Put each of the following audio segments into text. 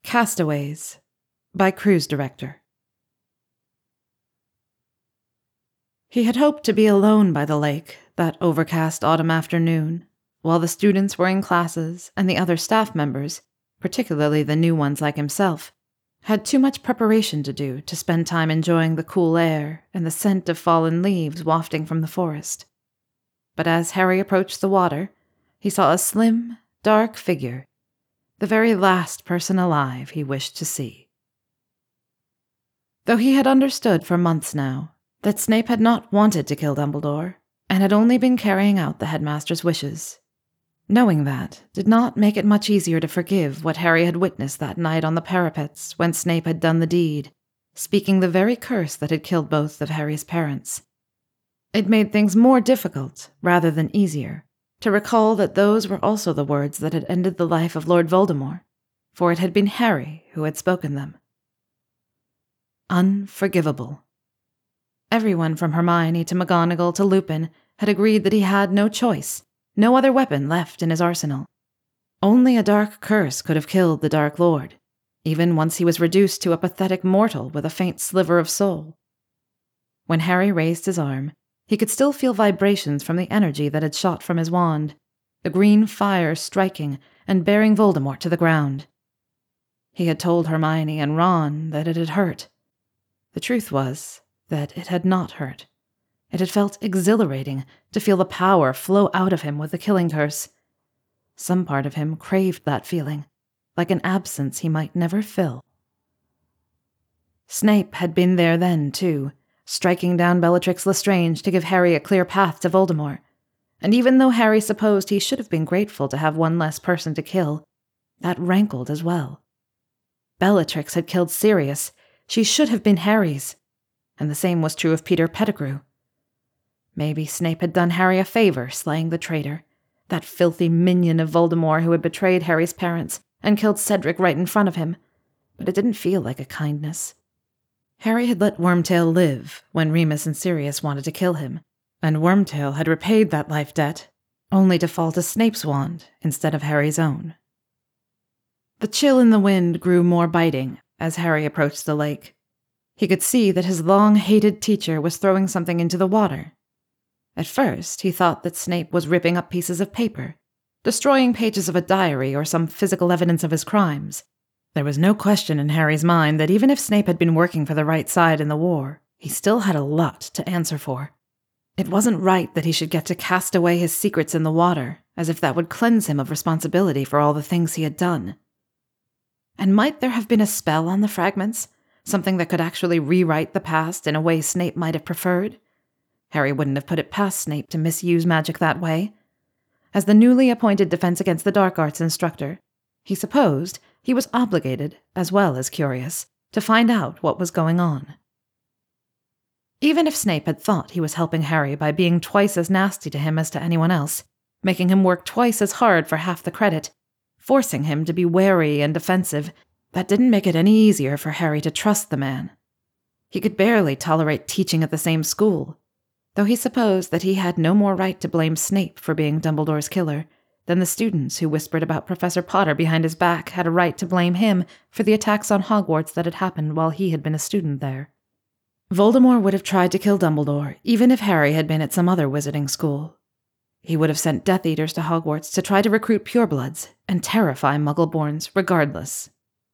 Castaways by Cruise Director. He had hoped to be alone by the lake that overcast autumn afternoon, while the students were in classes and the other staff members, particularly the new ones like himself, had too much preparation to do to spend time enjoying the cool air and the scent of fallen leaves wafting from the forest. But as Harry approached the water, he saw a slim, dark figure, the very last person alive he wished to see. Though he had understood for months now that Snape had not wanted to kill Dumbledore and had only been carrying out the headmaster's wishes, knowing that did not make it much easier to forgive what Harry had witnessed that night on the parapets when Snape had done the deed, speaking the very curse that had killed both of Harry's parents. It made things more difficult, rather than easier, to recall that those were also the words that had ended the life of Lord Voldemort, for it had been Harry who had spoken them. Unforgivable. Everyone from Hermione to McGonagall to Lupin had agreed that he had no choice, no other weapon left in his arsenal. Only a dark curse could have killed the Dark Lord, even once he was reduced to a pathetic mortal with a faint sliver of soul. When Harry raised his arm, he could still feel vibrations from the energy that had shot from his wand, the green fire striking and bearing Voldemort to the ground. He had told Hermione and Ron that it had hurt. The truth was that it had not hurt. It had felt exhilarating to feel the power flow out of him with the killing curse. Some part of him craved that feeling, like an absence he might never fill. Snape had been there then, too, striking down Bellatrix Lestrange to give Harry a clear path to Voldemort. And even though Harry supposed he should have been grateful to have one less person to kill, that rankled as well. Bellatrix had killed Sirius. She should have been Harry's. And the same was true of Peter Pettigrew. Maybe Snape had done Harry a favor slaying the traitor, that filthy minion of Voldemort who had betrayed Harry's parents and killed Cedric right in front of him, but it didn't feel like a kindness. Harry had let Wormtail live when Remus and Sirius wanted to kill him, and Wormtail had repaid that life debt, only to fall to Snape's wand instead of Harry's own. The chill in the wind grew more biting as Harry approached the lake. He could see that his long-hated teacher was throwing something into the water. At first, he thought that Snape was ripping up pieces of paper, destroying pages of a diary or some physical evidence of his crimes. There was no question in Harry's mind that even if Snape had been working for the right side in the war, he still had a lot to answer for. It wasn't right that he should get to cast away his secrets in the water, as if that would cleanse him of responsibility for all the things he had done. And might there have been a spell on the fragments? Something that could actually rewrite the past in a way Snape might have preferred? Harry wouldn't have put it past Snape to misuse magic that way. As the newly appointed Defense Against the Dark Arts instructor, he supposed he was obligated, as well as curious, to find out what was going on. Even if Snape had thought he was helping Harry by being twice as nasty to him as to anyone else, making him work twice as hard for half the credit, forcing him to be wary and defensive, that didn't make it any easier for Harry to trust the man. He could barely tolerate teaching at the same school, though he supposed that he had no more right to blame Snape for being Dumbledore's killer than the students who whispered about Professor Potter behind his back had a right to blame him for the attacks on Hogwarts that had happened while he had been a student there. Voldemort would have tried to kill Dumbledore even if Harry had been at some other wizarding school. He would have sent Death Eaters to Hogwarts to try to recruit purebloods and terrify Muggleborns regardless.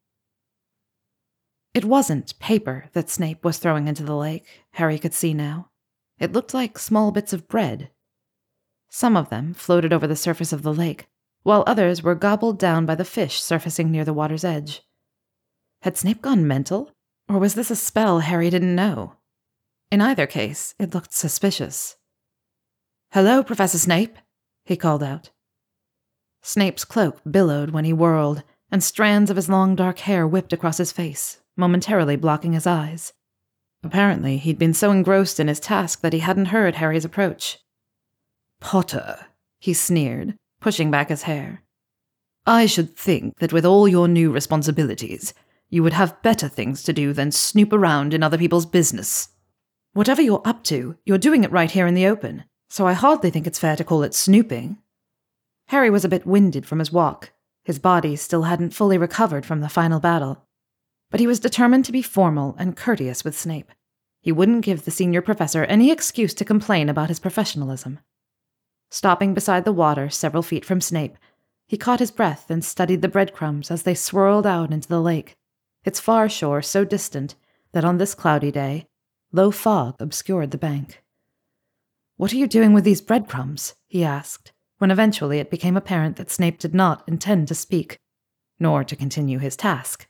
It wasn't paper that Snape was throwing into the lake, Harry could see now. It looked like small bits of bread. Some of them floated over the surface of the lake, while others were gobbled down by the fish surfacing near the water's edge. Had Snape gone mental, or was this a spell Harry didn't know? In either case, it looked suspicious. "Hello, Professor Snape," he called out. Snape's cloak billowed when he whirled, and strands of his long dark hair whipped across his face, momentarily blocking his eyes. Apparently, he'd been so engrossed in his task that he hadn't heard Harry's approach. "Potter," he sneered, pushing back his hair. "I should think that with all your new responsibilities, you would have better things to do than snoop around in other people's business. Whatever you're up to, you're doing it right here in the open, so I hardly think it's fair to call it snooping." Harry was a bit winded from his walk, His body still hadn't fully recovered from the final battle. But he was determined to be formal and courteous with Snape. He wouldn't give the senior professor any excuse to complain about his professionalism. Stopping beside the water several feet from Snape, he caught his breath and studied the breadcrumbs as they swirled out into the lake, its far shore so distant that on this cloudy day, low fog obscured the bank. "What are you doing with these breadcrumbs?" he asked, when eventually it became apparent that Snape did not intend to speak, nor to continue his task.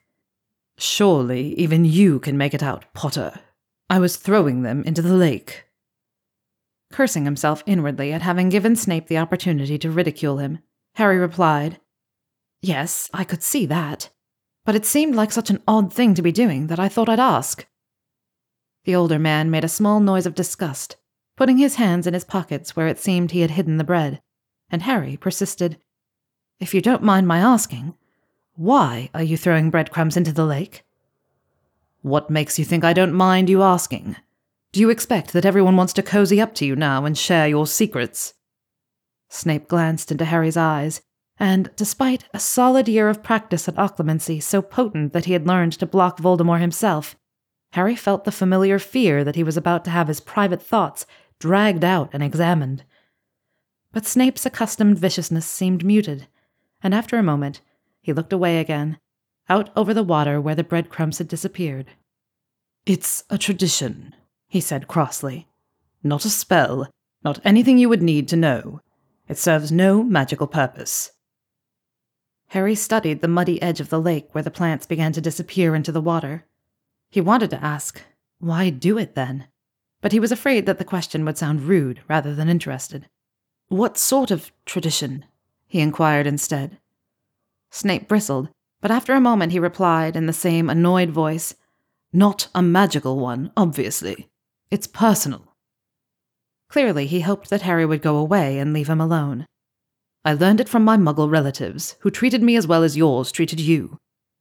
"Surely even you can make it out, Potter. I was throwing them into the lake." Cursing himself inwardly at having given Snape the opportunity to ridicule him, Harry replied, "Yes, I could see that, but it seemed like such an odd thing to be doing that I thought I'd ask." The older man made a small noise of disgust, putting his hands in his pockets where it seemed he had hidden the bread, and Harry persisted, "If you don't mind my asking, why are you throwing breadcrumbs into the lake?" "What makes you think I don't mind you asking? Do you expect that everyone wants to cozy up to you now and share your secrets?" Snape glanced into Harry's eyes, and, despite a solid year of practice at occlumency so potent that he had learned to block Voldemort himself, Harry felt the familiar fear that he was about to have his private thoughts dragged out and examined. But Snape's accustomed viciousness seemed muted, and after a moment, he looked away again, out over the water where the breadcrumbs had disappeared. "It's a tradition," he said crossly. "Not a spell, not anything you would need to know. It serves no magical purpose." Harry studied the muddy edge of the lake where the plants began to disappear into the water. He wanted to ask, why do it then? But he was afraid that the question would sound rude rather than interested. "What sort of tradition?" he inquired instead. Snape bristled, but after a moment he replied in the same annoyed voice, "Not a magical one, obviously. It's personal." Clearly, he hoped that Harry would go away and leave him alone. "I learned it from my Muggle relatives, who treated me as well as yours treated you."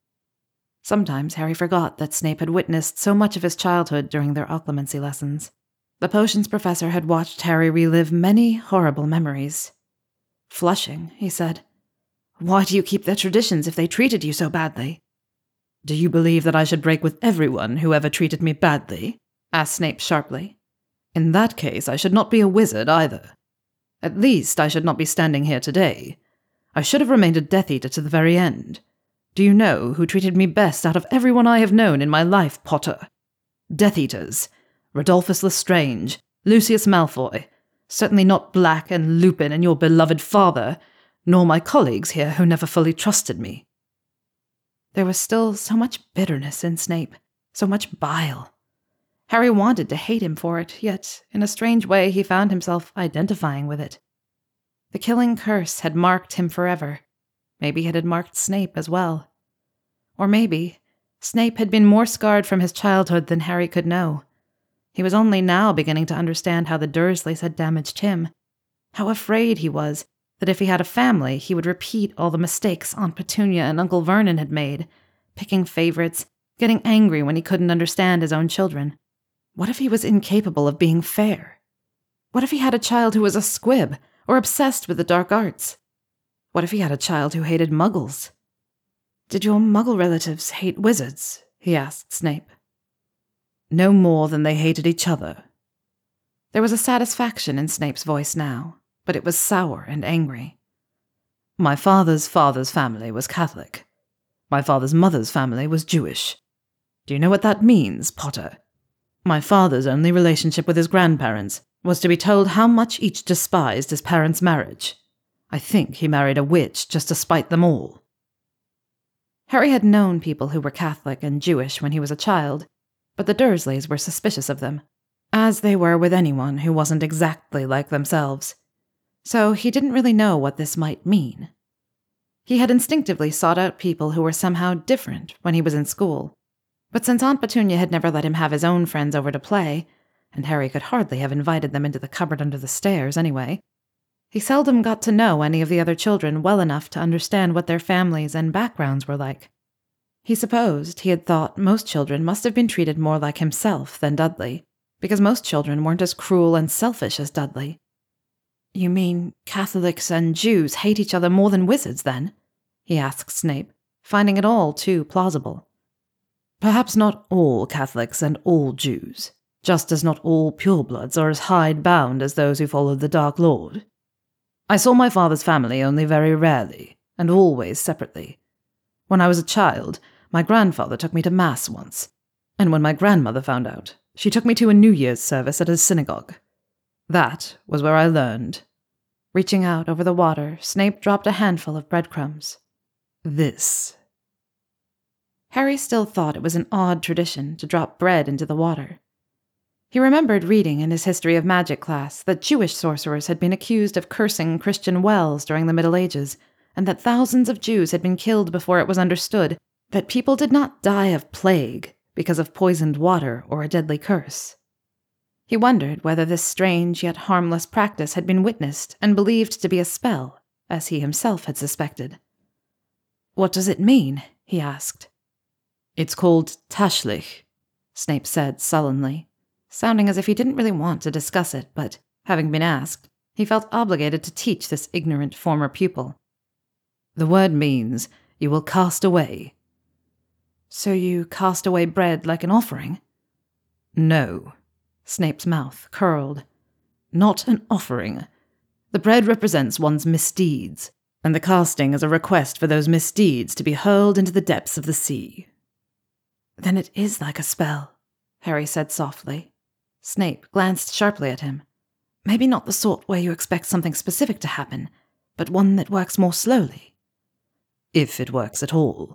Sometimes Harry forgot that Snape had witnessed so much of his childhood during their occlumency lessons. The potions professor had watched Harry relive many horrible memories. Flushing, he said, "Why do you keep their traditions if they treated you so badly?" "Do you believe that I should break with everyone who ever treated me badly?" asked Snape sharply. "In that case, I should not be a wizard either. At least, I should not be standing here today. I should have remained a Death Eater to the very end. Do you know who treated me best out of everyone I have known in my life, Potter? Death Eaters. Rodolphus Lestrange, Lucius Malfoy. Certainly not Black and Lupin and your beloved father, nor my colleagues here who never fully trusted me." There was still so much bitterness in Snape, so much bile. Harry wanted to hate him for it, yet, in a strange way, he found himself identifying with it. The killing curse had marked him forever. Maybe it had marked Snape as well. Or maybe Snape had been more scarred from his childhood than Harry could know. He was only now beginning to understand how the Dursleys had damaged him, how afraid he was that if he had a family, he would repeat all the mistakes Aunt Petunia and Uncle Vernon had made, picking favorites, getting angry when he couldn't understand his own children. What if he was incapable of being fair? What if he had a child who was a squib or obsessed with the dark arts? What if he had a child who hated muggles? "Did your muggle relatives hate wizards?" he asked Snape. "No more than they hated each other." There was a satisfaction in Snape's voice now, but it was sour and angry. "My father's family was Catholic. My father's mother's family was Jewish. Do you know what that means, Potter? My father's only relationship with his grandparents was to be told how much each despised his parents' marriage. I think he married a witch just to spite them all." Harry had known people who were Catholic and Jewish when he was a child, but the Dursleys were suspicious of them, as they were with anyone who wasn't exactly like themselves. So he didn't really know what this might mean. He had instinctively sought out people who were somehow different when he was in school, but since Aunt Petunia had never let him have his own friends over to play, and Harry could hardly have invited them into the cupboard under the stairs anyway, he seldom got to know any of the other children well enough to understand what their families and backgrounds were like. He supposed he had thought most children must have been treated more like himself than Dudley, because most children weren't as cruel and selfish as Dudley. "You mean Catholics and Jews hate each other more than wizards, then?" he asked Snape, finding it all too plausible. Perhaps not all Catholics and all Jews, just as not all purebloods are as hide-bound as those who followed the Dark Lord. I saw my father's family only very rarely, and always separately. When I was a child, my grandfather took me to Mass once, and when my grandmother found out, she took me to a New Year's service at a synagogue. That was where I learned. Reaching out over the water, Snape dropped a handful of breadcrumbs. This. Harry still thought it was an odd tradition to drop bread into the water. He remembered reading in his History of Magic class that Jewish sorcerers had been accused of cursing Christian wells during the Middle Ages, and that thousands of Jews had been killed before it was understood that people did not die of plague because of poisoned water or a deadly curse. He wondered whether this strange yet harmless practice had been witnessed and believed to be a spell, as he himself had suspected. "What does it mean?" he asked. "It's called Tashlich," Snape said sullenly, sounding as if he didn't really want to discuss it, but, having been asked, he felt obligated to teach this ignorant former pupil. "The word means, you will cast away." "So you cast away bread like an offering?" "No." Snape's mouth curled. "Not an offering. The bread represents one's misdeeds, and the casting is a request for those misdeeds to be hurled into the depths of the sea." "Then it is like a spell," Harry said softly. Snape glanced sharply at him. "Maybe not the sort where you expect something specific to happen, but one that works more slowly." "If it works at all."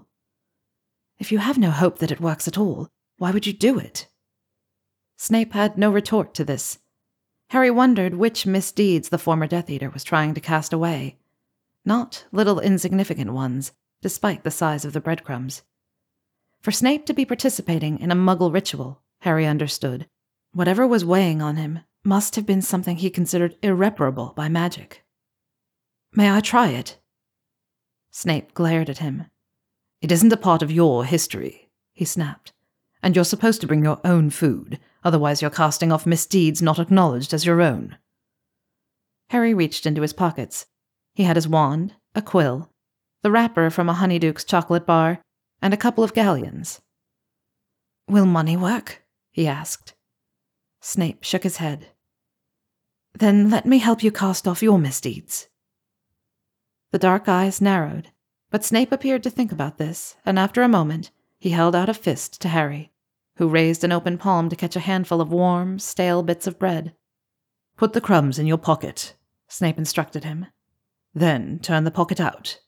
"If you have no hope that it works at all, why would you do it?" Snape had no retort to this. Harry wondered which misdeeds the former Death Eater was trying to cast away. Not little insignificant ones, despite the size of the breadcrumbs. For Snape to be participating in a Muggle ritual, Harry understood, whatever was weighing on him must have been something he considered irreparable by magic. "May I try it?" Snape glared at him. "It isn't a part of your history," he snapped. "And you're supposed to bring your own food, otherwise you're casting off misdeeds not acknowledged as your own." Harry reached into his pockets. He had his wand, a quill, the wrapper from a Honeyduke's chocolate bar, and a couple of galleons. "Will money work?" he asked. Snape shook his head. "Then let me help you cast off your misdeeds." The dark eyes narrowed, but Snape appeared to think about this, and after a moment, he held out a fist to Harry, who raised an open palm to catch a handful of warm, stale bits of bread. "Put the crumbs in your pocket," Snape instructed him. "Then turn the pocket out."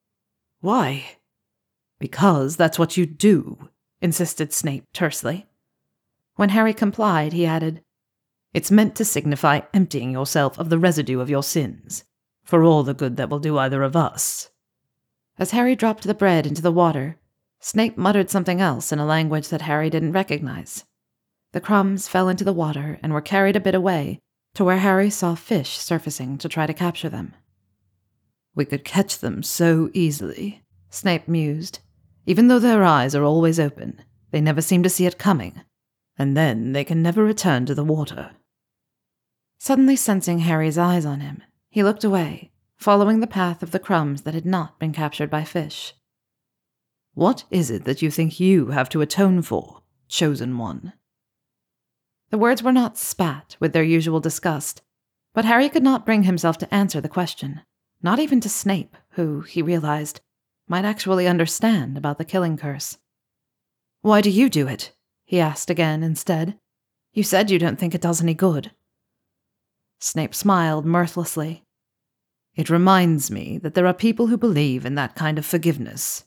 "Why?" "Because that's what you do," insisted Snape tersely. When Harry complied, he added, "It's meant to signify emptying yourself of the residue of your sins, for all the good that will do either of us." As Harry dropped the bread into the water, Snape muttered something else in a language that Harry didn't recognize. The crumbs fell into the water and were carried a bit away, to where Harry saw fish surfacing to try to capture them. "We could catch them so easily," Snape mused. "Even though their eyes are always open, they never seem to see it coming, and then they can never return to the water." Suddenly sensing Harry's eyes on him, he looked away, following the path of the crumbs that had not been captured by fish. "What is it that you think you have to atone for, chosen one?" The words were not spat with their usual disgust, but Harry could not bring himself to answer the question, not even to Snape, who, he realized, might actually understand about the killing curse. "Why do you do it?" he asked again instead. "You said you don't think it does any good." Snape smiled mirthlessly. "It reminds me that there are people who believe in that kind of forgiveness."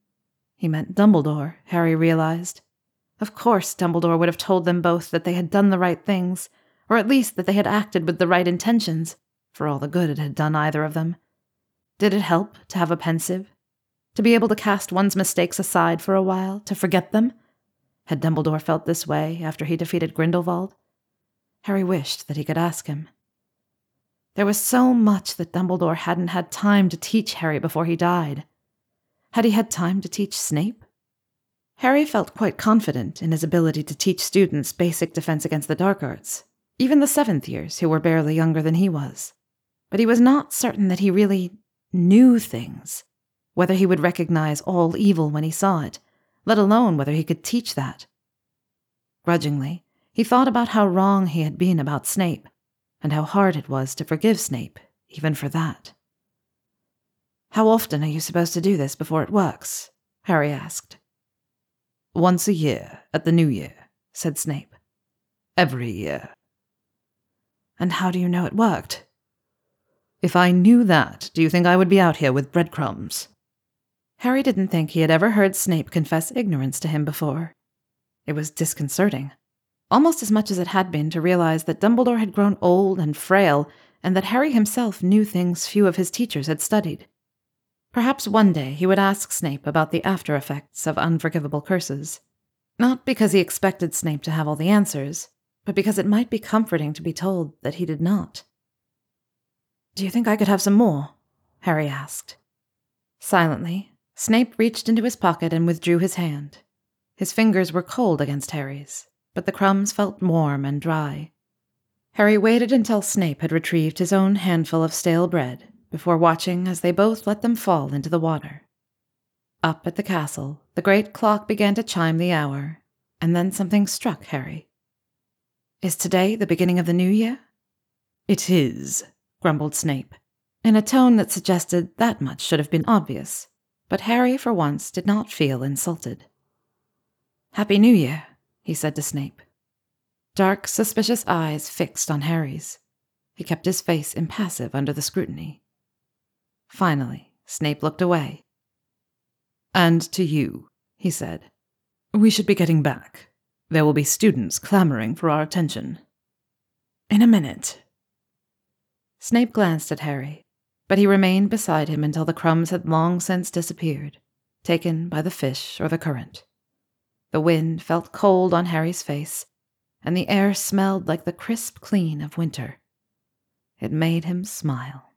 He meant Dumbledore, Harry realized. Of course Dumbledore would have told them both that they had done the right things, or at least that they had acted with the right intentions, for all the good it had done either of them. Did it help to have a pensive? To be able to cast one's mistakes aside for a while, to forget them? Had Dumbledore felt this way after he defeated Grindelwald? Harry wished that he could ask him. There was so much that Dumbledore hadn't had time to teach Harry before he died. Had he had time to teach Snape? Harry felt quite confident in his ability to teach students basic defense against the dark arts, even the 7th years who were barely younger than he was. But he was not certain that he really knew things, whether he would recognize all evil when he saw it, let alone whether he could teach that. Grudgingly, he thought about how wrong he had been about Snape, and how hard it was to forgive Snape, even for that. "How often are you supposed to do this before it works?" Harry asked. "Once a year, at the New Year," said Snape. "Every year." "And how do you know it worked?" "If I knew that, do you think I would be out here with breadcrumbs?" Harry didn't think he had ever heard Snape confess ignorance to him before. It was disconcerting, almost as much as it had been to realize that Dumbledore had grown old and frail, and that Harry himself knew things few of his teachers had studied. Perhaps one day he would ask Snape about the after-effects of unforgivable curses. Not because he expected Snape to have all the answers, but because it might be comforting to be told that he did not. "Do you think I could have some more?" Harry asked. Silently, Snape reached into his pocket and withdrew his hand. His fingers were cold against Harry's, but the crumbs felt warm and dry. Harry waited until Snape had retrieved his own handful of stale bread, before watching as they both let them fall into the water. Up at the castle, the great clock began to chime the hour, and then something struck Harry. "Is today the beginning of the new year?" "It is," grumbled Snape, in a tone that suggested that much should have been obvious, but Harry, for once, did not feel insulted. "Happy New Year," he said to Snape. Dark, suspicious eyes fixed on Harry's. He kept his face impassive under the scrutiny. Finally, Snape looked away. "And to you," he said. "We should be getting back. There will be students clamoring for our attention." "In a minute." Snape glanced at Harry, but he remained beside him until the crumbs had long since disappeared, taken by the fish or the current. The wind felt cold on Harry's face, and the air smelled like the crisp clean of winter. It made him smile.